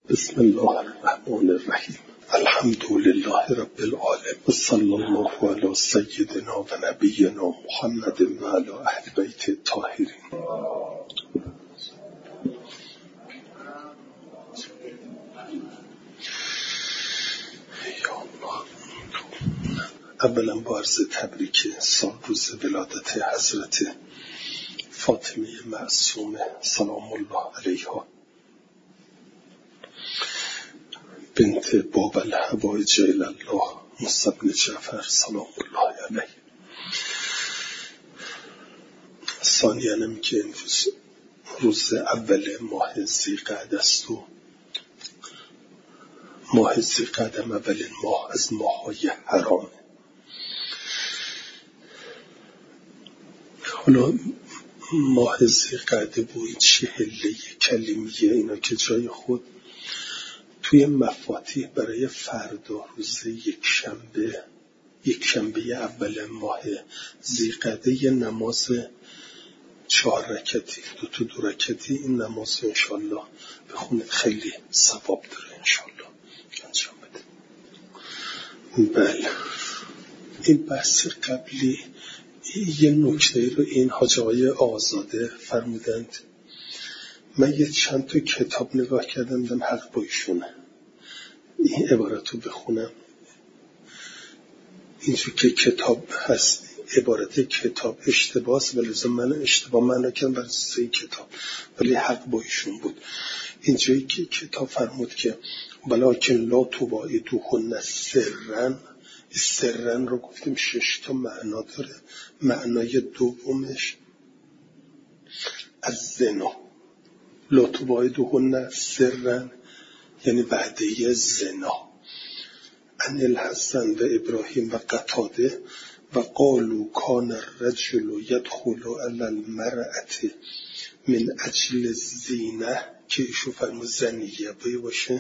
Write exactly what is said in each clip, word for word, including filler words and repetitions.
بسم الله الرحمن الرحیم. الحمد لله رب العالمین و صلی الله علی سیدنا و نبینا محمد و علی اهل بیت الطاهرین. اولا با عرض تبریک سال روز ولادت حضرت فاطمه معصومه سلام الله علیها بنت باب الحوائج الی الله موسی بن جعفر سلام الله علیه. ثانیاً که امروز روز اول ماه ذی‌قعده است و ماه ذی‌قعده اولین ماه از ماه‌های حرام. حالا ماه ذی‌قعده و این چهله کلیمیه اینا که جای خود توی مفاتیح برای فردا روز یک شنبه یک شنبه اول ماه ذی‌قعده یه نماز چهار رکعتی دو تا دو رکعتی این نماز انشالله بخونید، خیلی ثواب داره انشالله انجام بده. بله این بحث قبلی یه نکته رو این حاج آقای آزاده فرمودند. من یه چند تا کتاب نگاه کردم دیدم حق با ایشونه. این عبارت رو بخونم اینجور که کتاب هست عبارت کتاب اشتباهه ولی من اشتباه معنا کردم برای سه کتاب ولی حق با ایشون بود. اینجایی که کتاب فرمود که ولکن لا تواعدوهن سرن، سرن رو گفتیم شش تا معنا داره. معنای دومش از زنا، لا تواعدوهن سرن یعنی وعده زنا. ان الحسن و ابراهیم و قتاده و قالوا کان الرجل یدخل علی المرأة من اجل الزینه که ایشو فرمود زنیه باشه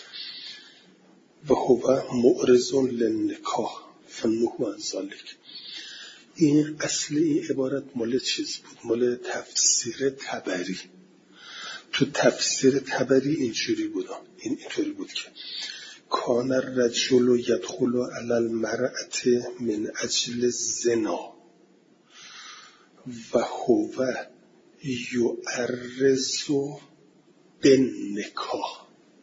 و هو معرض للنکاح فنهوا عن ذلک. این اصل این عبارت مال چیز بود؟ مال تفسیر طبری. تو تفسیر طبری اینجوری بود، این اینطوری بود که کان الرجل یدخل علی المرأة من اجل الزنا و هو یعرض بالنکاح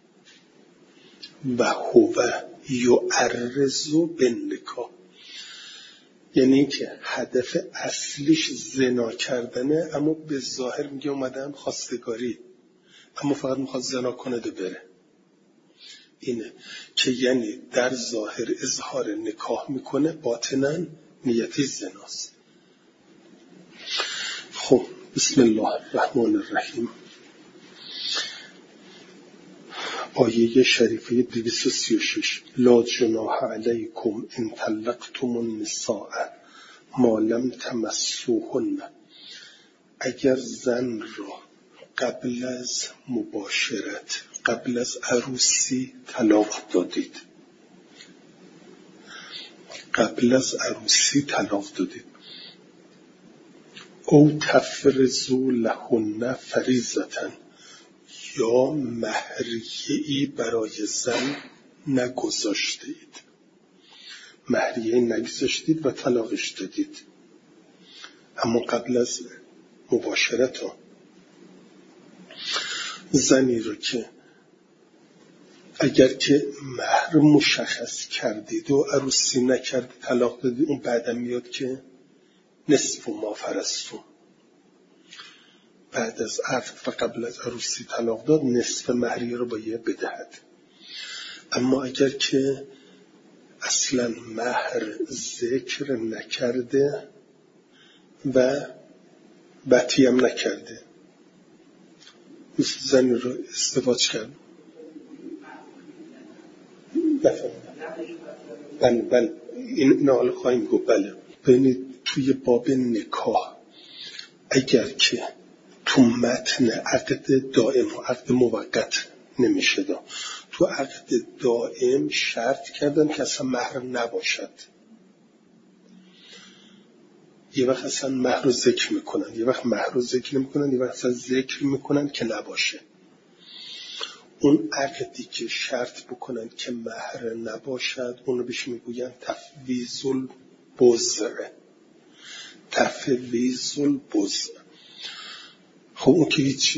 و هو یعرض بالنکاح، یعنی که هدف اصلیش زنا کردنه اما به ظاهر میگه اومدم خواستگاری اما فقط میخواد زنا کنه ده بره. اینه که یعنی در ظاهر اظهار نکاح میکنه باطناً نیتی زناست. خب بسم الله الرحمن الرحیم. آیه شریفه دویست و سی و شش لا جناح علیکم ان طلقتم النساء ما لم تمسوهن، اگر زن را قبل از مباشرت قبل از عروسی طلاق دادید قبل از عروسی طلاق دادید او تفرضوا لهن فریضة یا مهریه‌ای برای زن نگذاشتید مهریه نگذاشتید و طلاقش دادید اما قبل از مباشرت ها. زنی رو که اگر که مهر مشخص کردید و عروسی نکردید طلاق دادید اون بعدا میاد که نصف ما فرستون بعد از عقد و قبل از عروسی طلاق داد نصف مهریه رو باید بدهد. اما اگر که اصلا مهر ذکر نکرده و بطی هم نکرده مثل زنی رو ازدواج کرد بله بله این نال خواهیم گفت بله ببینید توی باب نکاح اگر که تو متن عقد دائم و عقد موقت نمیشه دا تو عقد دائم شرط کردن که اصلا مهر نباشد. یه وقت اصلا مهر رو ذکر میکنن یه وقت مهر رو ذکر نمیکنن یه وقت اصلا ذکر میکنن که نباشه. اون عقدی که شرط بکنن که مهر نباشد اونو بهش میگوین تفویض البذر. تفویض البذر. خب اون که هیچی،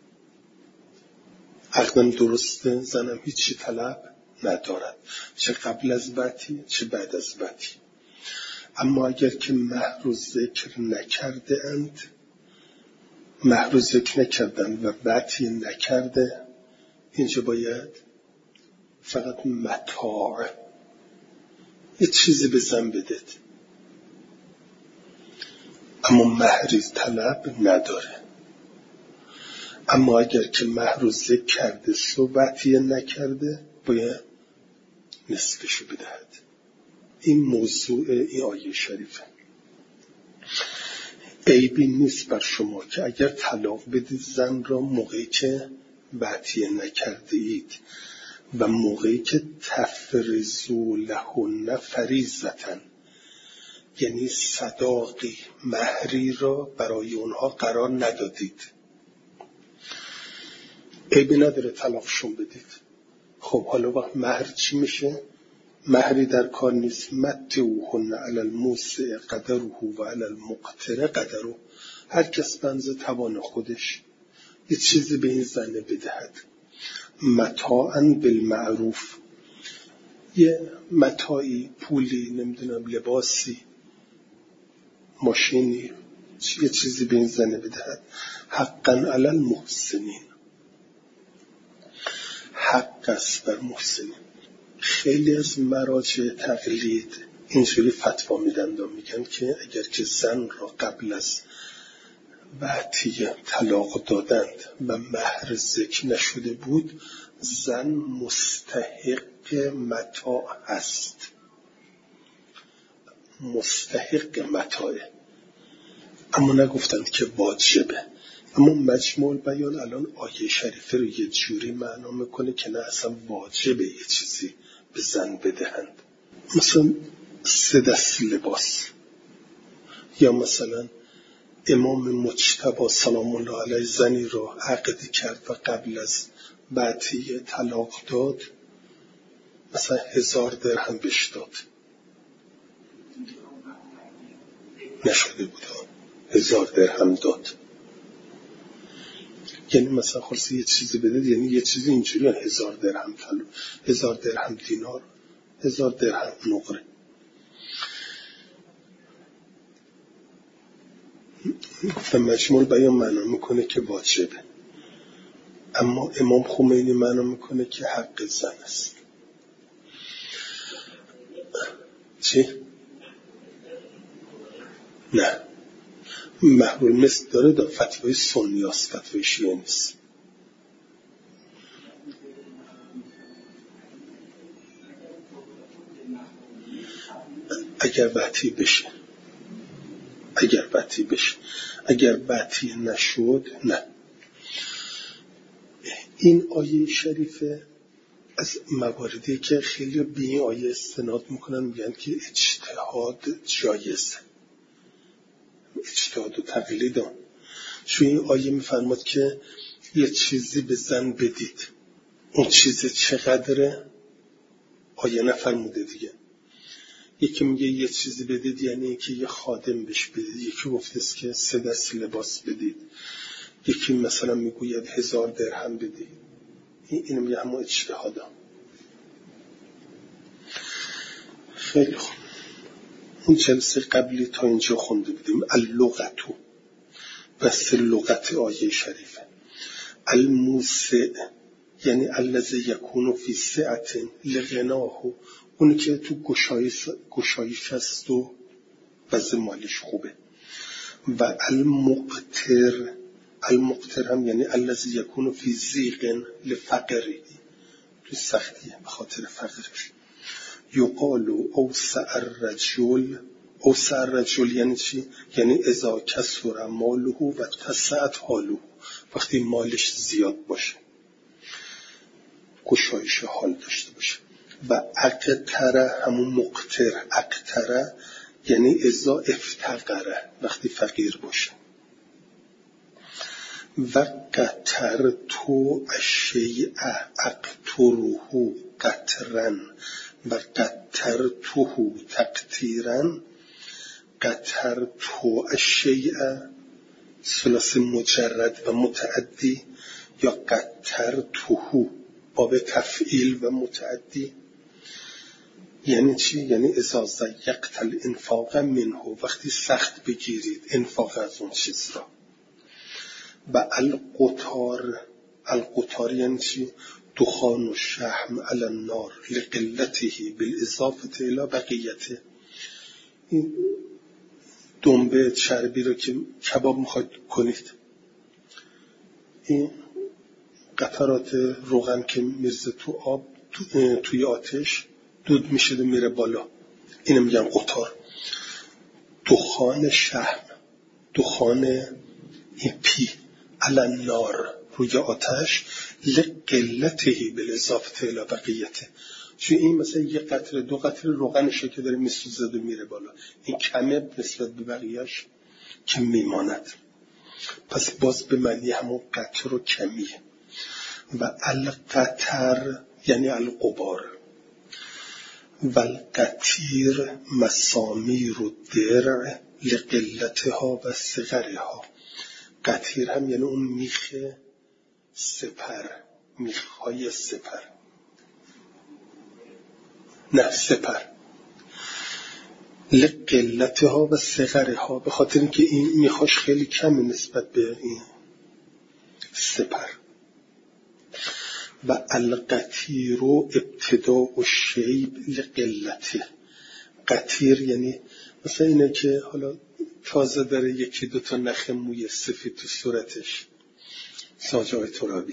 عقدم درسته، زنم هیچی طلب ندارد، چه قبل از بطی چه بعد از بطی. اما اگر که مهر رو ذکر نکرده اند، مهر رو ذکر نکردن و بطی نکرده، اینجا باید فقط متاع، یه چیزی به زن بدید، اما مهری طلب نداره. اما اگر که مهر رو ذکر کرده صحبتی نکرده باید نصفشو بدهد. این موضوع این آیه شریفه. عیبی نیست بر شما که اگر طلاق بدید زن را موقعی که بعطیه نکرده اید و موقعی که تفرضوا لهن فریضةً، یعنی صداقی مهری را برای اونها قرار ندادید. عیبی نداره طلاقشون بدید. خب حالا وقت مهر چی میشه؟ مهری در کار نیست. متعوهن علی الموسع قدره و علی المقتر قدره. هر کس بنز توان خودش یه چیزی به این زنه بدهد. متاعاً بالمعروف، یه متاعی، پولی، نمیدونم لباسی، ماشینی، یه چیزی به این زنه بدهد. حقاً علی المحسنین، حق است بر محسنین. خیلی از مراجع تقلید اینجوری فتوا میدن و میگن که اگر که زن را قبل از بعطیه طلاق دادند و مهر ذکر نشده بود، زن مستحق متاع است، مستحق متاعه، اما نگفتند که واجبه. اما مجموع بیان الان آیه شریفه رو یه جوری معنا میکنه که نه اصلا واجبه یه چیزی به زن بدهند. مثلا سه دست لباس، یا مثلا امام مجتبی سلام الله علیه زنی را عقد کرد و قبل از بعطیه طلاق داد، مثلا هزار درهم بهش داد، نشده بود، هزار درهم داد. یعنی مثلا خلاصه یه چیزی بده، یعنی یه چیزی اینجوری، هزار درهم طلا، هزار درهم دینار، هزار درهم نقره. گفتم مجموع بیان معنا میکنه که واجبه، اما امام خمینی معنا میکنه که حق زن است. چی؟ نه، مهر المثل داره، دا فتوای سنی است، فتوای شیعه نیست. اگر بعطی بشه، اگر بعطی بشه، اگر بعطی نشد نه. این آیه شریفه از مواردی که خیلی به این آیه استناد میکنن، میگن که اجتهاد جایزه، اجتهاد و تقلید هم. چون این آیه میفرماد که یه چیزی به زن بدید، اون چیز چقدره آیه نفرموده دیگه. یکی میگه یه چیزی بدید یعنی که یه خادم بهش بدید، یکی گفته است که سه دست لباس بدید، یکی مثلا میگوید هزار درهم بدید. این اینو میگه همون اجتهاده. خیلی خوب، اون جلسه قبلی تا اینجا خونده بودیم اللغتو، بس لغت آیه شریفه. الموسع یعنی الذی یکون فی سعة لغناه، اونی که تو گشایش گشایش است و وضع مالیش خوبه. و المقتر، المقتر هم یعنی الذی یکون فی ضیق لفقره، تو سختیه به خاطر فقرش. یقال اوسع الرجل، اوسع الرجل یعنی چی؟ یعنی اذا کثر ماله و تسعت حاله، وقتی مالش زیاد باشه، گشایش حال داشته باشه. و اقتره همون مقتر، اقتره یعنی اذا افتقره، وقتی فقیر باشه. و قطر تو الشیء اقطره قطرا و قطر تو تقطیرا. قطر تو الشیء ثلاثی مجرد و متعدی، یا قطر تو باب تفعیل و متعدی. یعنی چی؟ یعنی اذا ضیقت الانفاق منه، وقتی سخت بگیرید انفاق از اون چیز را. و القطار، القطار یعنی چی؟ دخان و شحم علی النار لقلته بالاضافه الی بقیته. این دنبه چربی رو که کباب میخواید کنید، این قطرات روغن که میرزه تو آب تو، توی آتش دود میشه و میره بالا، اینو میگن قطار. دخان شحم، دخان این پی علی النار روی آتش لقلته بالاضافه الی بقیته. چون این مثلا یه قطره دو قطره روغنشه که داره میسوزه و میره بالا، این کمه نسبت به بقیهش که میماند. پس باز به معنی همون قطر و کمیه. و القطر یعنی القبار. و القطیر مسامیر و درع لقلتها و صغرها. قطیر هم یعنی اون میخ سپر، میخهای سپر، نه سپر، لقلتها و صغرها، به خاطر اینکه این میخاش خیلی کم نسبت به این سپر. و القطیر ابتداء الشیب لقلته. قطیر یعنی مثلا اینه که حالا تازه داره یکی دو تا نخ موی سفید تو صورتش، ساجای ترابی.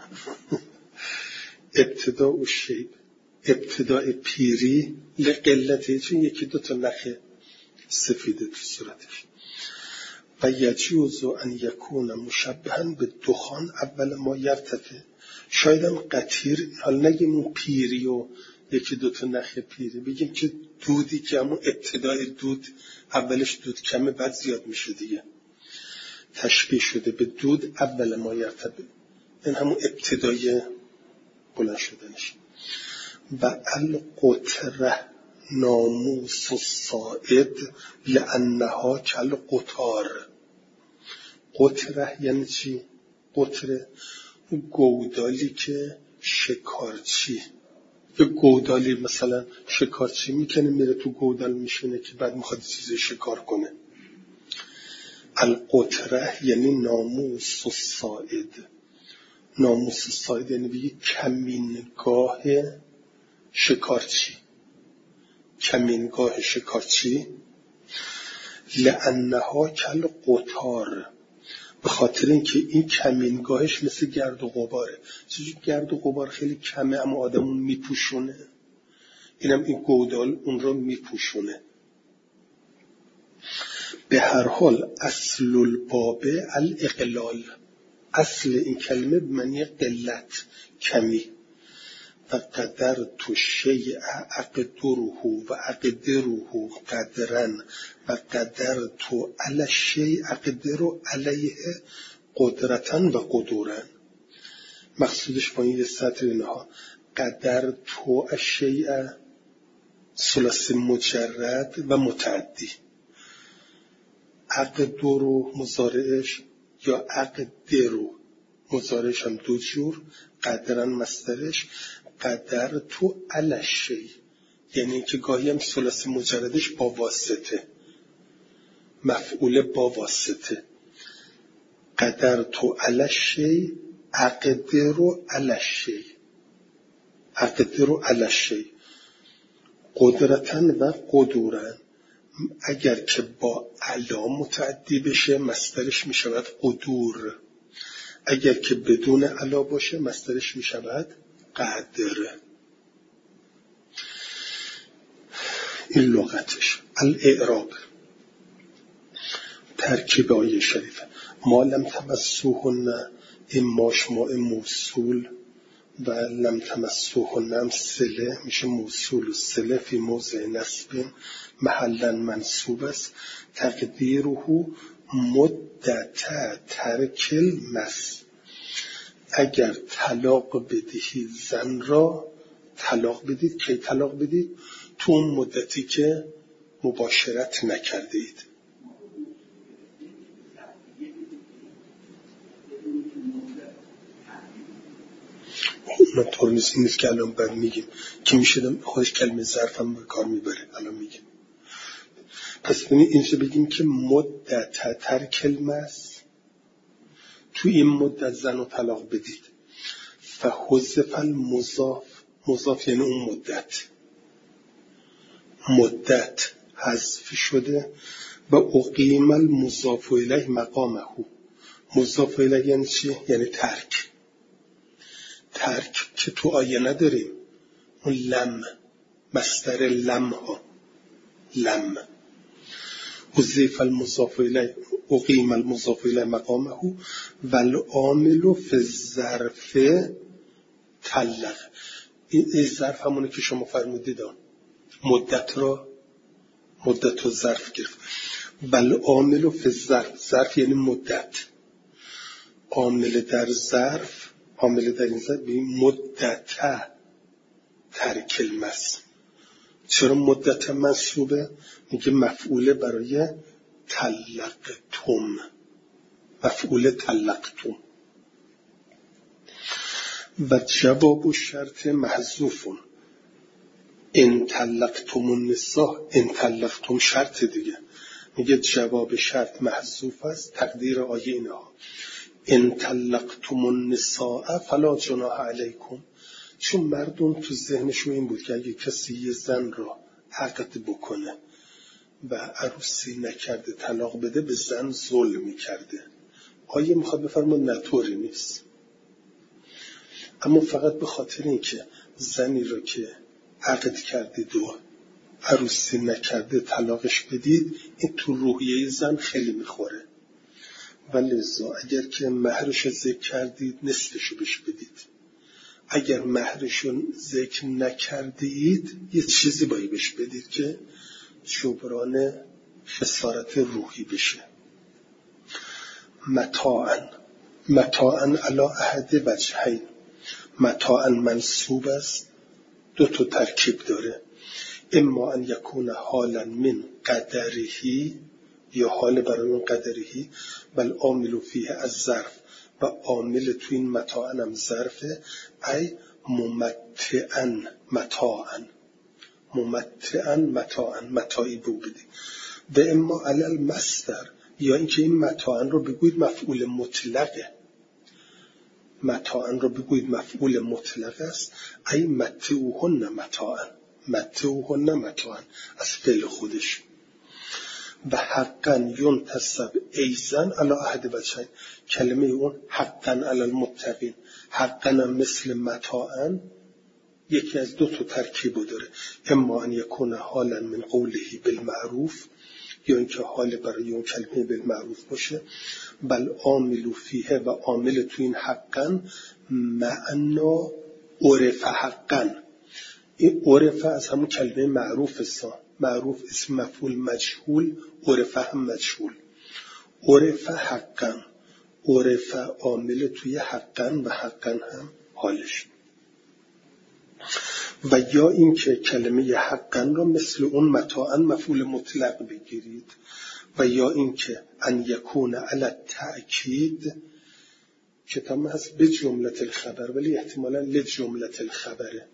ابتداء الشیب، ابتداء پیری لقلته، چون یکی دو تا نخ سفید تو صورتش. و یجوز ان یکون مشبها به دخان اول ما یرتفع. شاید هم قطیر، حالا نگیم اون پیری و یکی دو تا نخ پیری، بگیم که دودی که همون ابتدای دود، اولش دود کمه بعد زیاد میشه دیگه، تشبیه شده به دود اول ما یرتفع، این همون ابتدای بلند شدنش. و القطره ناموس الصائد لانها کالقطار. قطره یعنی چی؟ قطره گودالی که شکارچی، یه گودالی مثلا شکارچی میکنه میره تو گودال میشینه که بعد میخواد چیزی شکار کنه. القطره یعنی ناموس الصائد. ناموس الصائد یعنی بگی کمینگاه شکارچی، کمینگاه شکارچی. لانها کالقطار، به خاطر اینکه این کمینگاهش مثل گرد و غباره. چون گرد و غبار خیلی کمه اما آدمون میپوشونه، اینم این گودال اون رو میپوشونه. به هر حال اصل الباب الاقلال، اصل این کلمه به معنی قلت، کمی. و قدر تو شیء اقدره و اقدره قدرن و قدر تو علی شیء اقدر علیه قدرتن و قدورن. مقصودش با این یه سطر اینها، قدر تو الشیء ثلاثی مجرد و متعدی. اقدر مضارعش یا اقدر مضارعش هم دو جور، قدرن مصدرش. قدر تو علی شیء یعنی که گاهی هم ثلاثی مجردش با واسطه، مفعول با واسطه. قدر تو علی شیء اقدر علی شیء، اقدر علی شیء. قدرتن و قدورن، اگر که با علا متعدی بشه مصدرش میشود قدور، اگر که بدون علا باشه مصدرش میشود قدر. این لغتش. الاعراب ترکیب آیه شریفه. ما لم تمسوهن، این ماشماء موصول و لم تمسوهن هم صله میشه موصول و صله فی موضع نصب محلا منصوب است. تقدیره مد مدت ترک المس، اگر طلاق بدهی زن را طلاق بدید. کی طلاق بدید؟ تو اون مدتی که مباشرت نکرده اید. اون طور نیست نیست که الان بر میگیم که میشه خودش کلمه ظرف هم به کار میبره. الان میگیم پس ببینید اینجا بگیم که مدت ترک المس، تو این مدت زن رو طلاق بدید. فحذف المضاف، مضاف یعنی اون مدت، مدت حذف شده. و اقیم المضاف الیه مقامه. مضاف الیه یعنی چی؟ یعنی ترک. ترک که تو آیه نداریم، اون لم، مصدر لم ها، لم. حذف المضاف الیه اقیم المضاف الیه مقامه والعامل فی الظرف طلق. این ظرف همونه که شما فرمودید، مدت را مدت رو ظرف گرفت. والعامل فی الظرف، ظرف یعنی مدت، عامل در ظرف، عامل در این ظرف به مدت ترک المس. چرا مدت منصوبه؟ میگه مفعول برای طلقتم، مفعول طلقتم. و جواب شرط محذوفون ان طلقتم النساء، ان طلقتم شرط دیگه، میگه جواب شرط محذوف است. تقدیر آیه اینها ان طلقتم النساء فلا جناح علیکم. چون مردم تو ذهنشون این بود که اگه کسی یه زن را عقد بکنه و عروسی نکرده طلاق بده، به زن ظلم میکرده. آیه میخواد بفرماید نه طوری نیست، اما فقط به خاطر اینکه زنی رو که عقد کردید و عروسی نکرده طلاقش بدید، این تو روحیه زن خیلی میخوره. ولذا اگر که مهرش ذکر کردید نصفشو بهش بدید، اگر مهرشو ذکر نکردید یه چیزی باید بهش بدید که جبران خسارت روحی بشه. متاعن، متاعن علی احد وجهین. متاعن منصوب است، دو تا ترکیب داره. اما ان یکون حالا من قدرهی، یا حال برای اون قدرهی، بل عامل فیه از ظرف، و عامل تو این متاعن هم ظرفه. ای ممتعن متاعن، ممتعن متاعن، متاعی بو بدی. و اما علل مصدر، یا اینکه این متاعن رو بگوید مفعول مطلقه، متاعن رو بگوید مفعول مطلق است. ای متعوهن متاعن، متعوهن متاعن از فعل خودش. و حقا ینتصب ایزن علی احد وجهین، کلمه اون حقا علی المتقین، حقا مثل متاعن یکی از دو تا ترکیب داره. اما ان یکون حالا من قوله بالمعروف، یا اینکه حال برای اون کلمه بالمعروف باشه. بل عامل فیه، و عامل تو این حقا معنا عرف حقا. این عرف از همون کلمه معروف است. معروف اسم مفعول مجهول، عرف هم مجهول. عرف حقا، عرف عامل توی حقا و حقا هم حالش. و یا اینکه کلمه حقا را مثل اون متاعا مفعول مطلق بگیرید. و یا اینکه ان یکون علی تأکید، کتاب هست به جملت الخبر، ولی احتمالا لجملت الخبره.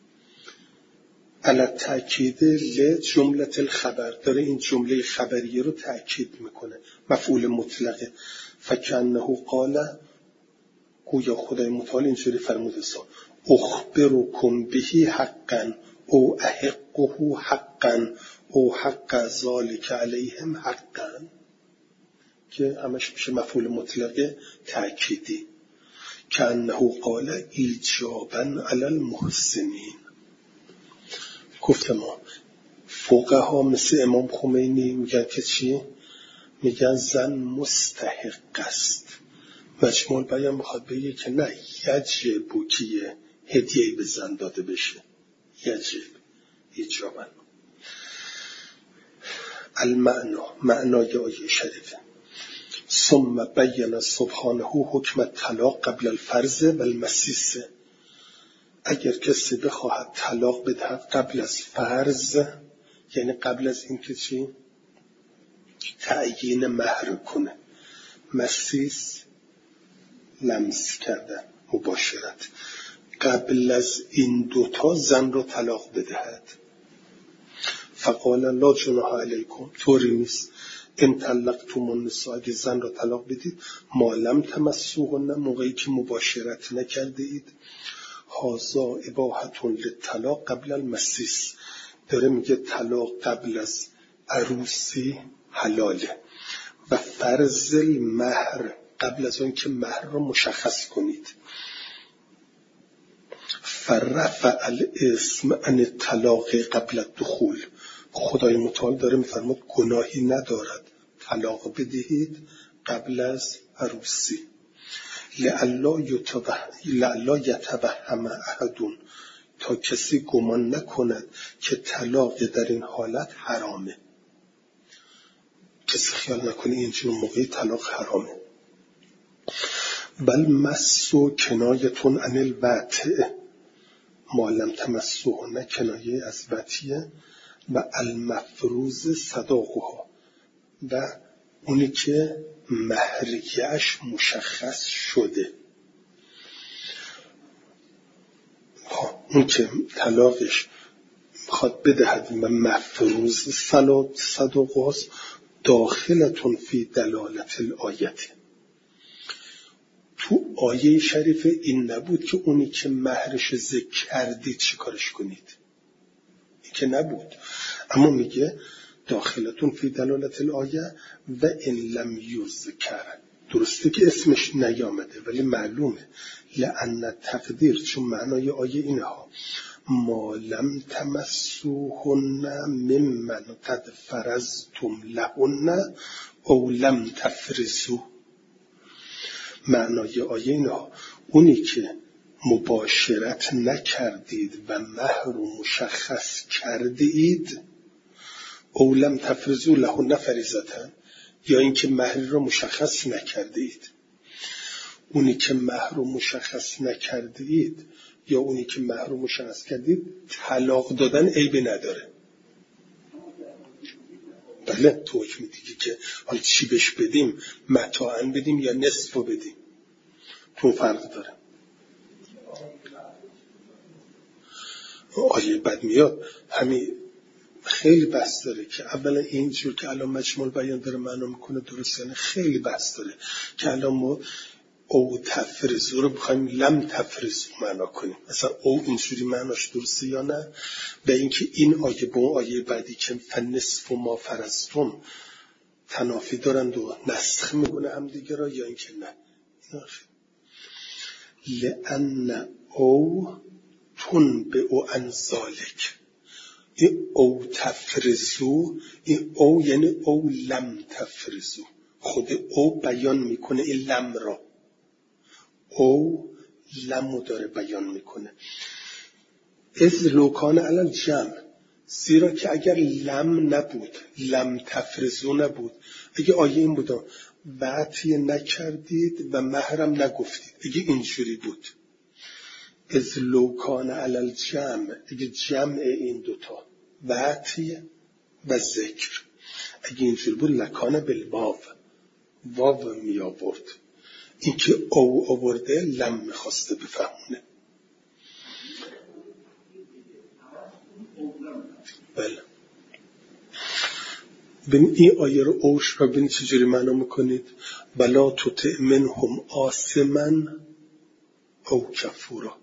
علی تأکید لجملت الخبر، داره این جمله خبریه رو تأکید میکنه، مفعول مطلقه. فکأنه قال، گویا خدای متعال اینجوری فرموده است اخبرکم بهی حقا او احقه حقا او حق ذالک علیهم حقا، که همش میشه مفعول مطلقه تأکیدی. کأنه قال ایجابا علی المحسنین. گفتم فقها مثل امام خمینی میگن که چی؟ میگن زن مستحق است. مجموع بیان میخواد بگه که نه، یجب که هدیه به زن داده بشه، یجب ایجابا. المعنا، معنای آیه شریفه ثم بین سبحانه حکم طلاق قبل الفرض و المسیس. اگر کسی بخواهد طلاق بدهد قبل از فرض، یعنی قبل از اینکه چی؟ تعیین مهر کنه. مسیس لمس کردن، مباشرت. قبل از این دوتا زن رو طلاق بدهد. فقال لا جناح علیکم، طوری نیست. ان طلقتم النساء، اگه زن رو طلاق بدید، ما لم تمسوهن، موقعی که مباشرت نکرده اید. هذا اباحة للطلاق قبل المسیس، داره میگه طلاق قبل از عروسی حلاله. و فرض المهر، قبل از اون که مهر رو مشخص کنید. فرفع الاسم عن الطلاق قبل الدخول، خدای متعال داره میفرماد گناهی ندارد طلاق بدهید قبل از عروسی. لعلا یتوهم احد، تا کسی گمان نکند که طلاق در این حالت حرامه. کسی خیال نکنه اینجور موقعی طلاق حرامه. بل مسو کنایتون عن الوطء، ما لم تمسوهن کنایه از وطیه. و المفروض صداقها، و اونی که مهریه‌اش مشخص شده. اون که طلاقش میخواد بدهد و مفروض صداقهاست، داخلتون فی دلالت الآیت. تو آیه شریف این نبود که اونی که مهرش ذکر کردید چی کارش کنید، این که نبود. اما میگه داخلتون فی دلالت الآیه و ان لم یذکر، درسته که اسمش نیامده ولی معلومه. لأن تقدیر، چون معنای آیه اینها، ما لم تمسوهن ممن قد فرضتم لهن او لم تفرضوا. معنای آیه اینها، اونی که مباشرت نکردید و مهر رو مشخص کردید، او لم تفرضوا لهن فریضة، یا اینکه مهر رو مشخص نکردید. اونی که مهر رو مشخص نکردید یا اونی که مهر رو مشخص کردید، طلاق دادن عیبی نداره. بله، تو حکم دیگه که حالا چی بهش بدیم، متاعاً بدیم یا نصف رو بدیم، تو فرق داره. آیه بعد میاد همین خیلی بحث داره که اولا اینجور که الان مجموع بیان داره معنا میکنه درست، یعنی خیلی بحث داره که الان ما او تفرضو رو بخوایم لم تفرضو معنا کنیم، مثلا او اینجوری معناش درسته یا نه. و اینکه این آیه با اون آیه بعدی که فنصف ما فرضتم تنافی دارند و نسخ میکنه هم دیگه را، یا اینکه نه. لأن او تن به او انزالک، این او تفرزو، این او یعنی او لم تفرزو، خود او بیان میکنه این لم را، او لم داره بیان میکنه. از لوکان علل جمع، زیرا که اگر لم نبود، لم تفرزو نبود، اگه آیه این بود وعطی نکردید و محرم نگفتید، اگه اینجوری بود، از لوکان علل جمع، اگه جمع این دوتا وعطی و ذکر اگه اینجوری بود، لکانه بالواو، واو می آورد. این که او آورده لم میخواسته بفهمونه. بله، ببین این آیه رو اوش رو ببین چجوری معنا میکنید. ولا تطع منهم آثما او کفورا.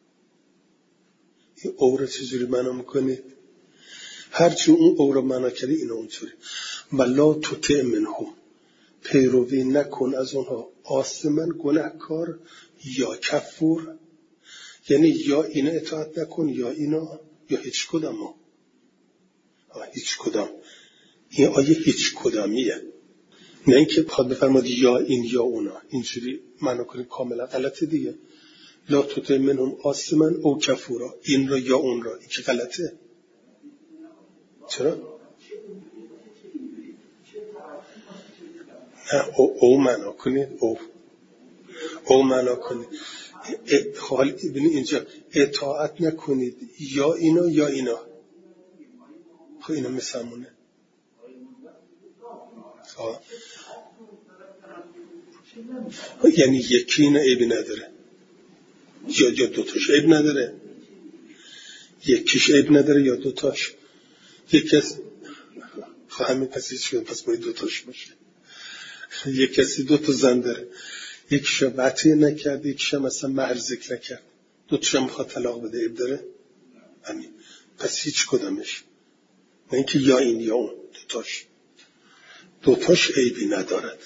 این او رو چجوری معنا میکنید؟ هرچی اون او رو معنا کردی این اونطوری. ولا تطع منهم، پیروی نکن از اونها، آثما گناهکار یا کفور، یعنی یا اینا اطاعت نکن یا اینا، یا هیچ کدام. هیچ کدام، این آیه هیچ کدامیه، نه اینکه بخواد بفرماد یا این یا اونا، اینجوری معنا کنید کاملا غلطه دیگه. لا تطع منهم آثما او کفورا، این را یا اون را، این که غلطه. چرا؟ او, او معنا کنید او او معنا کنید حال ببینید اینجا اطاعت نکنید یا اینا یا اینا. خب اینا مثمونه یعنی یکی اینا عیبی نداره یا یا دوتاش عیب نداره، یکیش عیب نداره یا دوتاش. یک کس همین پس هیچ کنید پس باید دوتاش باشه. یک کسی دوتا زن داره، یکیش وطیه نکرد، یکیش مثلا مهر ذکر نکرد، دوتاش هم میخواد طلاق بده، عیب داره؟ همین پس هیچ کدامش نه اینکه یا این یا اون، دوتاش دوتاش عیبی ندارد.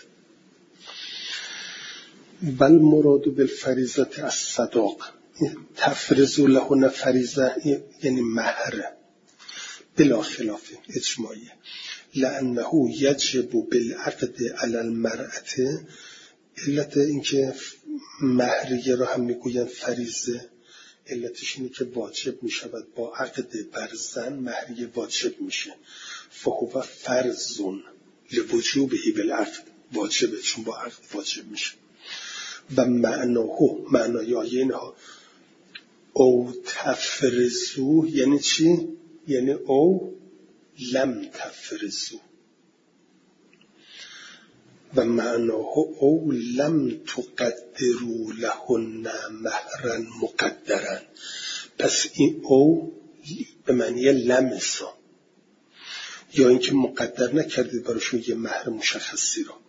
بل مراد بالفریضه الصداق، تفرض له فریضه یعنی مهر بلا خلاف اجماعی. لانه یجب بالعقد علی المرأة، علت اینکه مهریه را هم میگوین فریضه، علتش اینه که واجب میشود با عقد بر زن، مهریه واجب میشه. فهو فرض لوجوبه بالعقد، واجبه چون با عقد واجب میشه. و معناه معنای آیه اینها او تفرزو یعنی چی؟ یعنی او لم تفرزو. و معناه او لم تقدروا لهن مهرا مقدرا. پس این او به معنی لمسا، یا اینکه مقدر نکردید براشون یه مهر مشخصی را.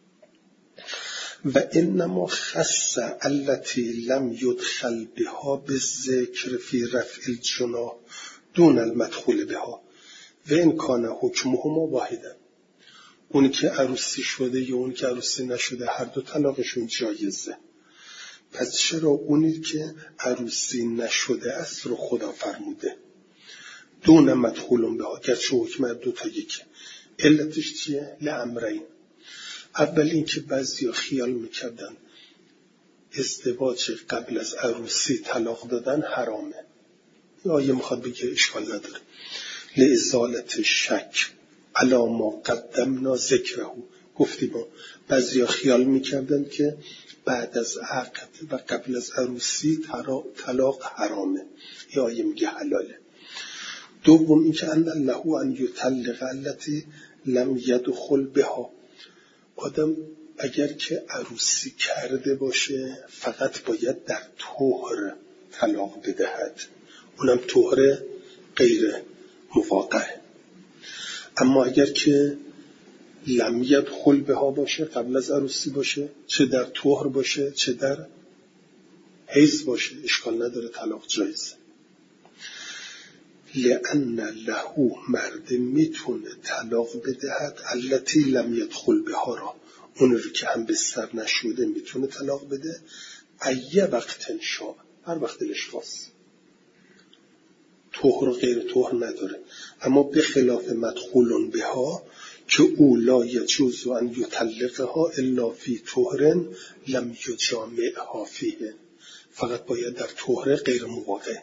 و انما خص التي لم يدخل بها بالذکر فی رفع الجناح دون المدخول بها و ان کان حکمهما واحدا. اونی که عروسی شده یا اونی که عروسی نشده هر دو طلاقشون جایزه. پس چرا اونی که عروسی نشده است رو خدا فرموده دون مدخول بها، گرچه حکم دو تا یکی. علتش چیه؟ لامرین. اول این که بعضی ها خیال میکردن ازدواج قبل از عروسی طلاق دادن حرامه. یا آیه میخواد بگه اشکال نداره. لازالت شک علی ما قدمنا ذکره. گفتیم بعضی ها خیال میکردن که بعد از عقد و قبل از عروسی طلاق حرامه. یا آیه میگه حلاله. دوم این که ان له ان یطلق التی لم یدخل بها. آدم اگر که عروسی کرده باشه فقط باید در طهر طلاق بدهد، اونم طهر غیر موقع. اما اگر که لم یدخل بها باشه، قبل از عروسی باشه، چه در طهر باشه چه در حیض باشه، اشکال نداره، طلاق جایزه. لأن له مرد میتونه طلاق بدهد التی لم یدخل بها را، اون رو که هم بستر نشده میتونه طلاق بده. ایه وقت شاء، هر وقت دلش خواست، طهر و غیر طهر نداره. اما به خلاف مدخول بها که اولا یجوز ان یطلقها الا فی طهر لم یجامعها فیه، فقط باید در طهر غیر موقع.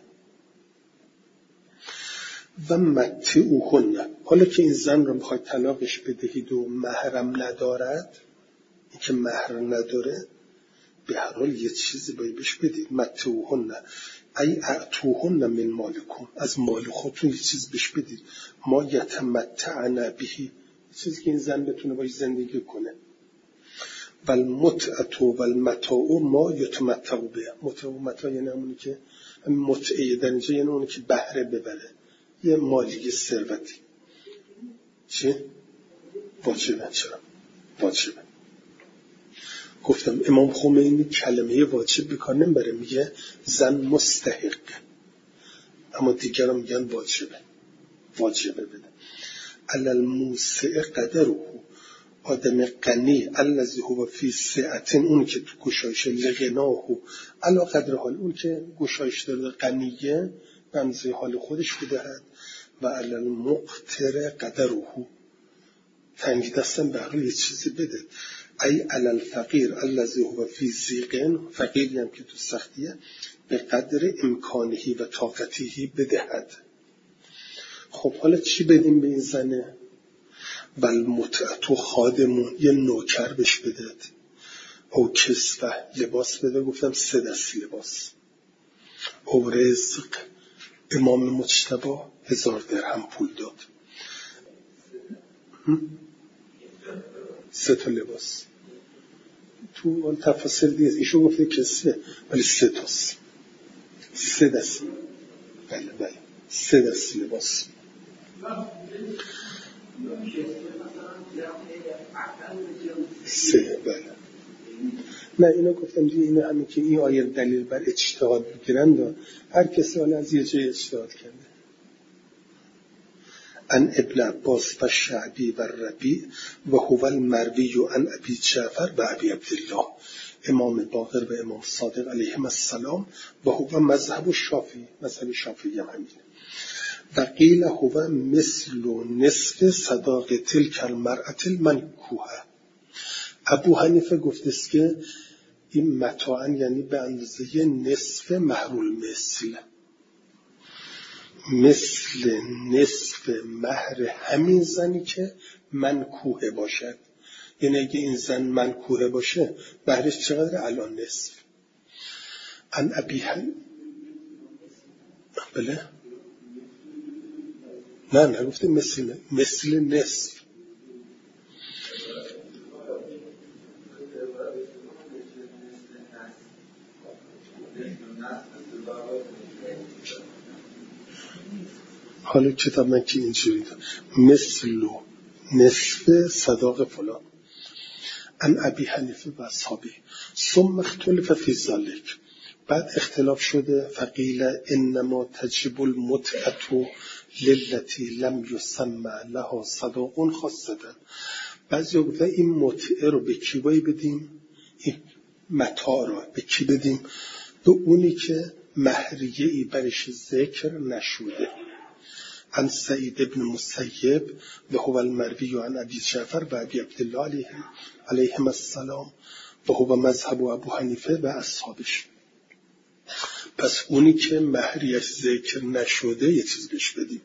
و متعوهن، حالا که این زن رو میخواید طلاقش بدهید و محرم ندارد، این که مهر نداره، به هر حال یه چیزی باید بهش بدید. متعوهن ای اعطوهن من مالکم، از مال خودتون یه چیز بهش بدید. ما یتمتعن بهی، چیزی که این زن بتونه باش زندگی کنه. والمتعه والمتاع ما یتمتع به. متعه و متاع یعنی همونی که متعه در اینجا یعنی اونی که بهره ببره، یه مالی، یه ثروتی. چی؟ واجبه. چرا؟ واجبه. گفتم امام خمینی کلمه واجب بکار نمیبره، میگه زن مستحق، اما دیگران میگن واجبه. واجبه بده. علل موسع قدره، آدم غنی الذی هو فی سعة، اون که تو گشایش، لغناه علی قدر حال، اون که گشایش داره غنیه به اندازه حال خودش بدهد. و علل مقتر قدره، تنگ دستن به هر یه چیزی بده. ای علل فقیر الذی هو فی ضیق، فقیری هم که تو سختیه به قدر امکانهی و طاقتیهی بدهد. خب حالا چی بدیم به این زنه؟ و المتعت خادمون، یه نوکر بهش بده، او کسوه لباس بده، گفتم سه دست لباس، او رزق، امام مجتبی هزار درهم پول داد، سه تا لباس. تو اون تفاسیر دیگه ایشون گفته کسوه ولی سه تاست، سه دست، بله بله سه دست لباس. سه بله. نه اینو گفتم دیگه، اینو همین که این آیه دلیل بر اجتهاد بگیرن و هر کسی حالا از یه جای اجتهاد کرده. ان ابن عباس و شعبی و ربیع و هو المروی عن ابی جعفر و ابی عبدالله، امام باقر و امام صادق علیهم السلام، و هو مذهب شافعی، مذهب شافعی هم همینه. و قیل هو مثل و نصف صداق تلک المرأة المنکوحه. ابو حنیفه گفته است که این متاعا یعنی به اندازه نصف مهرول مثل، مثل نصف مهر همین زنی که منکوحه باشد. یعنی اگه این زن منکوحه باشه مهرش چقدر؟ الان نصف. ان ابی حنیفه بله نه نگفته مثل، مثل نصف. حالا کتاب من که اینجوری داد مثل و نصف صداق فلان. ان ابی حنیفه و اصحابی ثم اختلف فی ذلک، بعد اختلاف شده. فقیل انما تجب المتعة للتی لم یسمى لها صداق خاصه. بعضی ها گفتن این متعه رو به کی باید بدیم؟ این متاع رو به کی بدیم؟ به اونی که مهریه ای برش ذکر نشده. عن سعید ابن مسیب و هو المروی عن ابی جعفر و ابی عبدالله علیهم علیهم السلام و هو مذهب ابو حنیفه و اصحابش. پس اونی که مهریش ذکر نشده یه چیز بهش بدیم.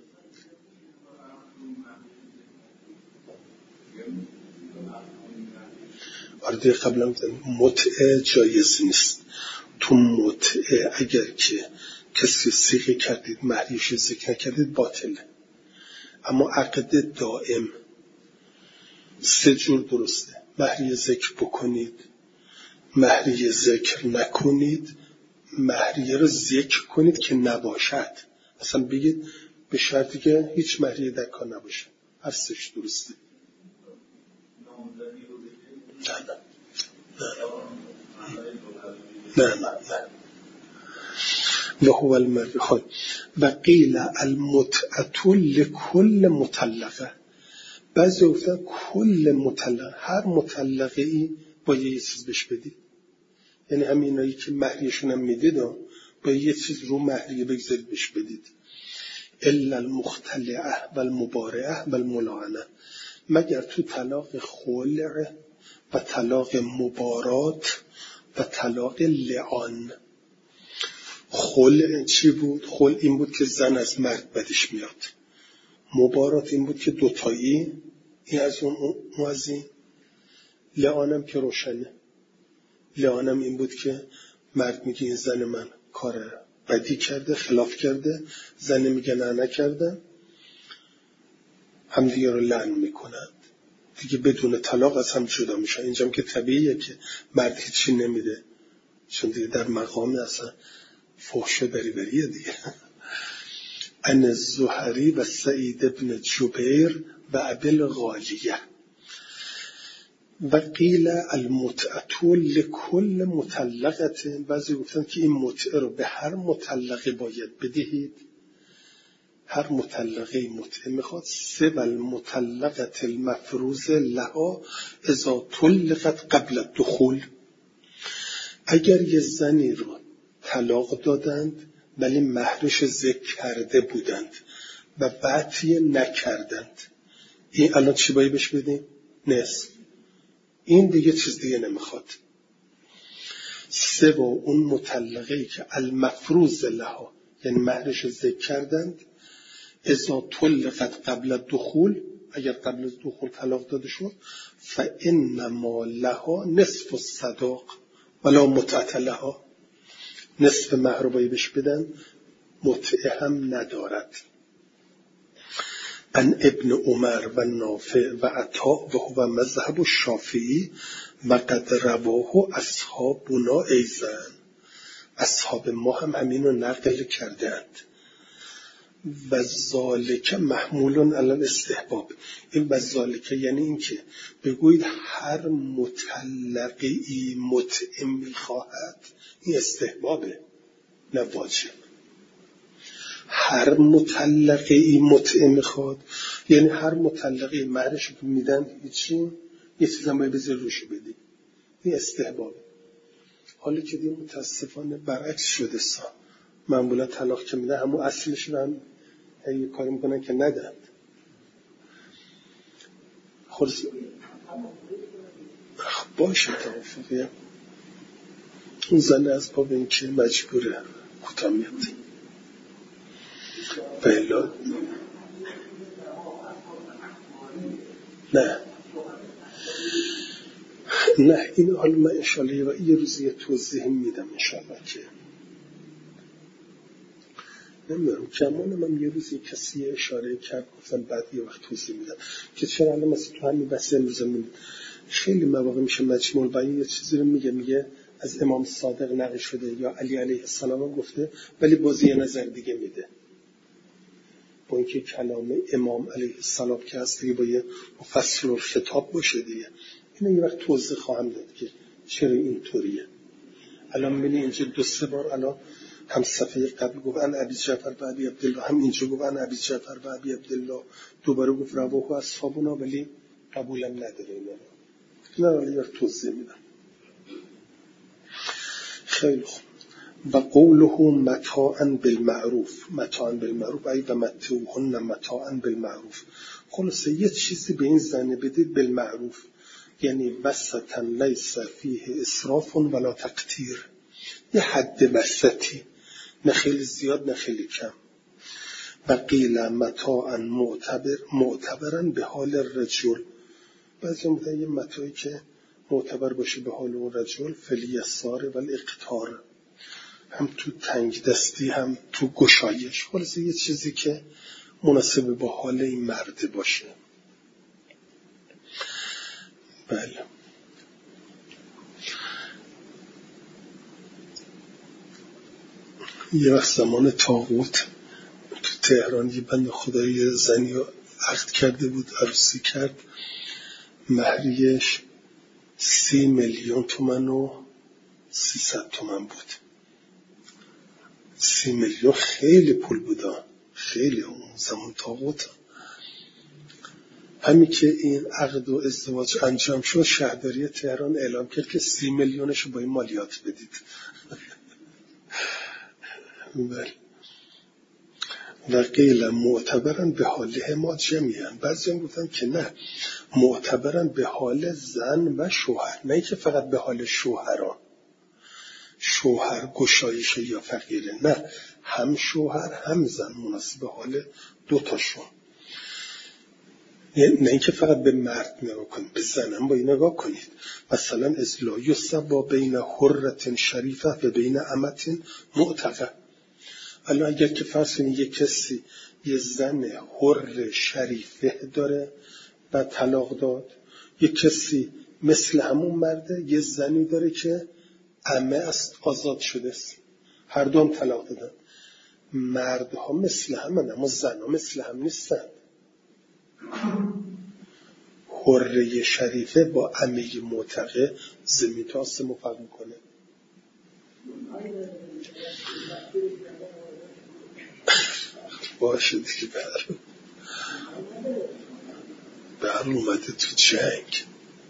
آرده قبلا گفتم متعه جایز نیست. تو متعه اگر که کسی صیغه کردید مهریش ذکر نکردید باطله. اما عقد دائم سه جور درسته: مهریه ذکر بکنید، مهریه ذکر نکنید، مهریه رو ذکر کنید که نباشد. مثلا بگید به شرطی که هیچ مهریه در کار نباشه. هر سهش درسته. نه نه نه نه نه و هو المرخل و قیل المتعة لكل مطلقه. بعضی گفتن کل مطلقه، هر مطلقه ای با یه چیز بهش بدی. یعنی همینایی که مهریشون هم میدید با یه چیز رو مهریه بگذارید بهش بدید. الا المختلعه و المبارعه و الملاعنه، مگر تو طلاق خلع و طلاق مبارات و طلاق لعان. خلع چی بود؟ خلع این بود که زن از مرد بدش میاد. مبارات این بود که دوتایی، این از اون اون از این. لعانم که روشنه. لعانم این بود که مرد میگه این زن من کار بدی کرده، خلاف کرده، زن میگه نه نکردم، هم دیگه رو لعن میکنند دیگه، بدون طلاق از هم جدا میشن. اینجام که طبیعیه که مرد هیچی نمیده، چون دیگه در مقام اصلا فحش بری بریه دیگه. ان الزهری و سعید ابن جبیر و ابل غالیه و قیل المتعة لكل مطلقه. بعضی گفتن که این متعه رو به هر مطلقه باید بدهید. هر مطلقه متعه میخواد. سه و المطلقه المفروض لها اذا طلقت قبل الدخول. اگر یه زنی رو طلاق دادند ولی مهرش ذکر کرده بودند و بعدیه نکردند، این الان چی باید بهش بدیم؟ نصف. این دیگه چیز دیگه نمیخواد. سه و اون مطلقه‌ای که المفروض لها یعنی مهرش ذکر کردند، اذا طلقت قبل الدخول اگر قبل از دخول طلاق داده شد فانما لها نصف الصداق ولا متعة لها، نصف مهر رو باید بهش بدن، متعه هم ندارد. ان ابن عمر و نافع و عطا و هو مذهب الشافعی و قد رواه اصحابنا ایضا، اصحاب ما هم همین رو نقل کردند. و ذالک محمول علی الاستحباب، این و ذالک یعنی این که بگویید هر مطلقی متعه میخواهد، این استحبابه نه واجب. هر مطلقی متعه میخواد یعنی هر مطلقی مهرش میدن هیچی، یه چیز هم باید بذار روشو بدی، این استحبابه. حالا که دیم متاسفانه برعکس شده سا، معمولا طلاق که میدن همون اصلش رو هم یه کاری میکنن که ندن. خلاص باشه توافقیه، اون زنه از باب این که مجبوره کوتاه میاد. بلا نه نه این حال من انشالله یه روزی یه توضیح میدم انشالله که نمیدونم کمان من یه روزی کسی اشاره کرد گفتم بعد یه وقت توضیح میدم که چرا الان مثل تو همین بحث امروز میدم خیلی مواقع میشه مجموع البیان یه چیزی رو میگه میگه از امام صادق نقل شده یا علی علیه السلام گفته ولی بازی نظر دیگه میده، با اینکه کلام امام علیه السلام که هست دیگه با یه مفسر خطاب باشه دیگه. اینو یه وقت توضیح خواهم داد که چرا اینطوریه. الان میبینی اینجا دو سه بار الان هم صفحه قبل گفت ان ابی جعفر و ابی عبدالله، هم اینجا گفت ان ابی جعفر و ابی عبدالله، دوباره گفت رواه اصحابنا ولی قبولم نداره اینا رو. نه یه وقت توضیح میدم. خیلی خوب. و قوله متاعا بالمعروف، متاعا بالمعروف ای و متعوهن متاعا بالمعروف، خلاصه یه چیزی به این زنه بدید بالمعروف، یعنی وسطا لیس فیه اسراف ولا تقتیر، یه حد وسطی، نه خیلی زیاد نه خیلی کم. و قیل متاعا معتبر معتبرا به حال الرجل، بعضی موقع یه متاعی که معتبر باشه به حال اون رجل، فلیسار و الاقتار، هم تو تنگ دستی هم تو گشایش، خلاصه یه چیزی که مناسب با حال این مرد باشه. بله یه وقت زمان طاغوت تو تهران یه بند خدای زنی رو عقد کرده بود، عروسی کرد، مهریش سی میلیون تومن و سیصد تومن بود. سی میلیون خیلی پول بوده، خیلی اون زمان طاغوت. همین که این عقد و ازدواج انجام شد شهرداری تهران اعلام کرد که سی میلیونش رو با این مالیات بدید. بله. و قیل معتبرن به حاله ما جمعیان، بعضی هم گفتن که نه، معتبرن به حال زن و شوهر، نه که فقط به حال شوهران، شوهر گشایشه یا فقیره، نه، هم شوهر هم زن مناسب حال دوتاشون. نه اینکه فقط به مرد نگاه کنید، به زن هم باید نگاه کنید. مثلا از لا یسوا بین حرة شریفه و بین امة معتقه. الان اگر که فرض کنید یک کسی یه زن حر شریفه داره و طلاق داد، یک کسی مثل همون مرده یه زنی داره که امه است، آزاد شده است، هر دو هم طلاق دادن. مردها مثل همن اما زنها مثل هم نیستن. حره شریفه با امه معتقه زمین تا آسمون فرق میکنه. باشه دیگه بر بر اومده تو جنگ،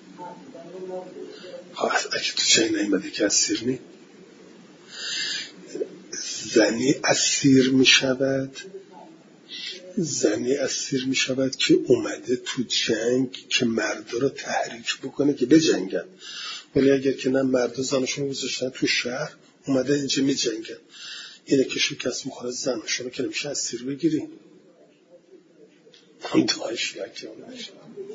اگه تو جنگ نیمده که اسیر نی، زنی اسیر می شود، زنی اسیر می شود که اومده تو جنگ که مردا رو تحریک بکنه که بجنگن. ولی اگر که نه، مردا زنشون گذاشتن تو شهر اومده اینجا می جنگن، اینه که شکست میخوره زنشون رو که نمیشه اسیر بگیری. داشت یکی اونش